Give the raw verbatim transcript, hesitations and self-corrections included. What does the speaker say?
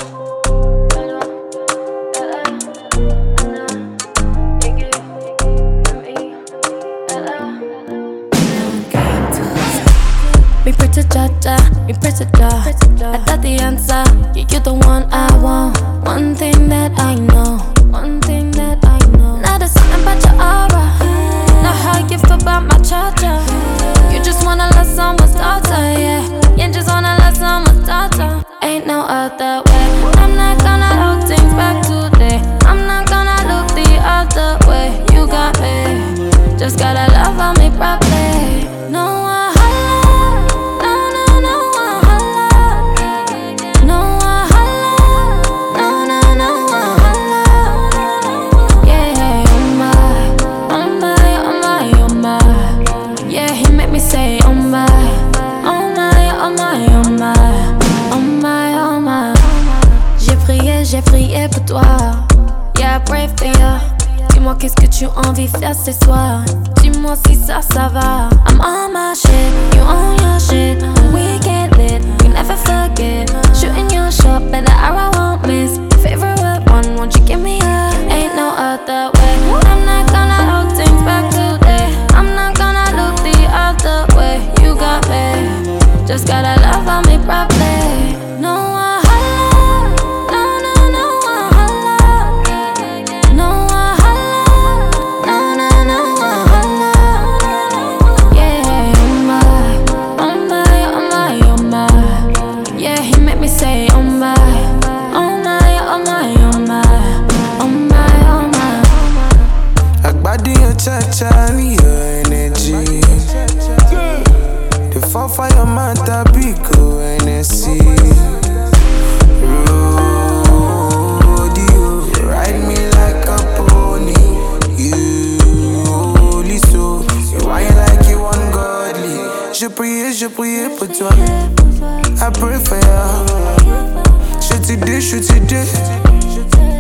Me pretty cha-cha, me pretty ja. I got the answer, yeah, you the one I want. One thing that I know, one thing that I know. Now there's something about your aura. Know how you feel about my cha-cha. You just wanna let someone's daughter, yeah. You just wanna let someone's daughter. Ain't no other way. I'm not gonna hold things back today. I'm not gonna look the other way. You got me, just gotta love on me properly. No one. Say oh my, oh my, oh my, oh my, oh my, oh my. J'ai prié, j'ai prié pour toi. Yeah, I pray for ya. Dis-moi qu'est-ce que tu as envie de faire ce soir. Dis-moi si ça, ça va. I'm on my shit, you on your shit. We get lit, we never forget. Shooting your shot, bet the arrow won't miss. Favorite one, won't you give me a? Ain't no other way. I'm not gonna hold things back today. I'm not gonna look the other way. You got me, just gotta love on me properly. No one holla, no, no, no one holla. No one holla, no, no, no one holla. Yeah, oh my, oh my, oh my, oh my. Yeah, he make me say oh my, oh my, oh my, oh my, oh my, oh my. Agbadi your cha-cha, need your energy. The fall for your mata, Pico, N S C. Rodeo, ride me like a pony. You holy so, you whine like you ungodly. Je prie, je prie pour toi. I pray for you. Je t'ai dit, je t'ai dit.